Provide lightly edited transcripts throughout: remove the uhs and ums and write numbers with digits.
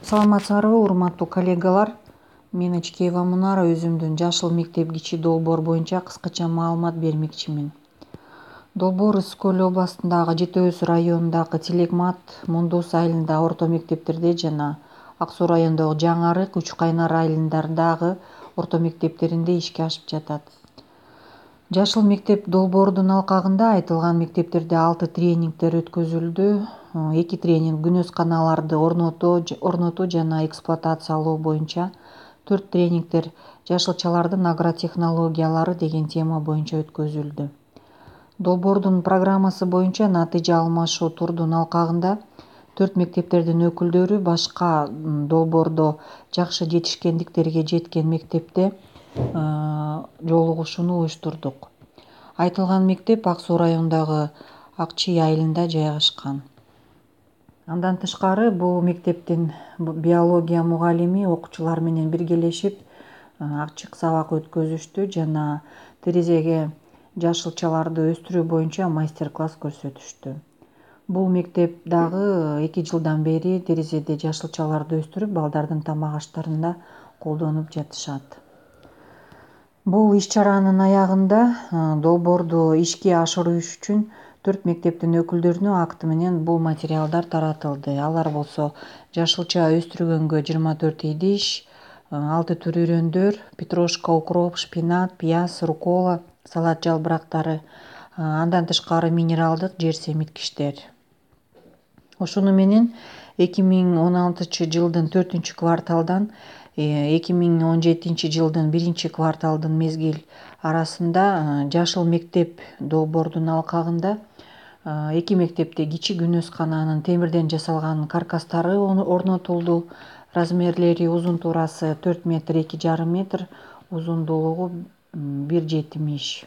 Саламатсыңарбы урматтуу коллегалар? Мен Ичкеева Мунара өзүмдүн Жашыл мектеп кичи долбоор боюнча кыскача маалымат бермекчимин. Долбоор Ысык Көл областындагы Жети Өз районундагы Тилекмат, Мундус айылында орто мектептерде жана Ак Суу районундагы Жаңы Арык, Үч Кайнар айылдарындагы орто мектептеринде ишке ашып жатат. Жашыл мектеп долбоордун алкагында айтылган мектептерде 6 тренингдер өткөзүлдү. 2 тренинг күнөз каналарды орнотуу жана эксплуатациялоо боюнча, 4 тренингдер жашылчалардын агротехнологиялары деген тема боюнча өткөзүлдү. Долбоордун программасы боюнча натыйжа алмашуу турдун алкагында 4 мектептердин өкүлдөрү башка долбоордо жакшы жетишкендиктерге жеткен мектепте жолугушууну уюштурдук. Айтылган мектеп Ак Суу районундагы Ак Чый айылында жайгашкан. Андан тышкары бул мектептин биология мугалими окуучулар менен биргелешип ачык сабак өткөзүштү жана терезеге жашылчаларды өстүрүү боюнча мастер-класс көрсөтүштү. Бул мектеп дагы 2 жылдан бери терезеде жашылчаларды өстүрүп, балдардын тамак аштарында колдонуп жатышат. Бул иш-чаранын аягында долбоорду ишке ашыруу үчүн 4 мектептин өкүлдөрүнө акты менен бул материалдар таратылды. Алар болсо жашылча өстүргөнгө 24 идиш, 6 түр үрөндөр, петрушка, укроп, шпинат, пияз, руккола, салат жалбырактары, андан тышкары минералдык жер семиткичтер. Ошону менен 2016-жылдын 4-кварталдан 2017-жылдын 1-кварталдын мезгил арасында Жашыл мектеп долбоордун алкагында 2 мектепте кичи күнөз кананын темирден жасалган каркастары орнотулду. Размерлери узун туурасы 4 метр 2,5 метр, узундуулугу 1,70.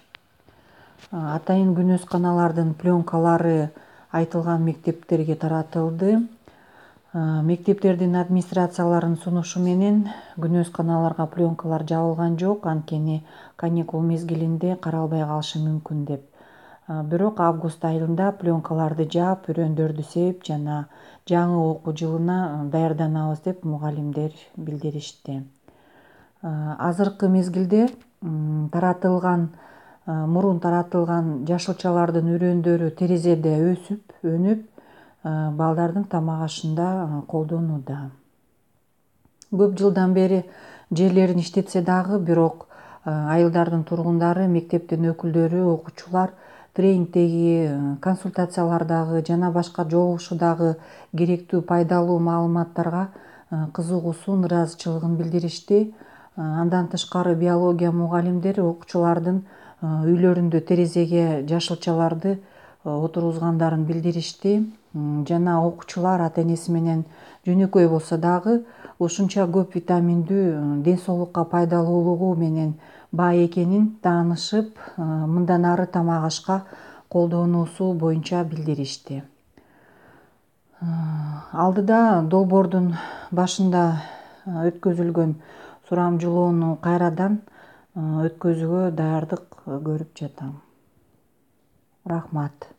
Атайын күнөз каналардын пленкалары айтылган мектептерге таратылды. Мектептердин администрацияларынын сунушу менен күнөз каналарга пленкалар жабылган жок, анткени каникул мезгилинде каралбай калышы мүмкүн деп. Бирок август айында пленкаларды жаап, үрөндөрдү сеп жана жаңы окуу жылына даярданабыз деп мугалимдер билдиришти. Азыркы мезгилде мурун таратылган жашылчалардын үрөндөрү терезеде өсүп, өнүп, балдардын тамак ашында колдонууда. Көп жылдан бери жерлерин иштетсе дагы, бирок айылдардын тургундары, мектептин өкүлдөрү, окуучулар тренингдеги, консультациялардагы жана башка жолугушуудагы керектүү пайдалуу маалыматтарга кызыгуусун, ыраазычылыгын билдиришти. Андан тышкары биология мугалимдери окуучулардын үйлөрүндө терезеге жашылчаларды отургузгандарын билдиришти. Жана окуучулар ата-энеси менен жөнөкөй болсо дагы ушунча көп витаминдүү, ден соолукка пайдалуулугу менен бай экенин таанышып, мындан ары тамак ашка колдонуусу боюнча билдиришти. Алдыда долбоордун башында өткөзүлгөн сурамжылоону кайрадан өткөзүүгө даярдык көрүп жатам. Рахмат.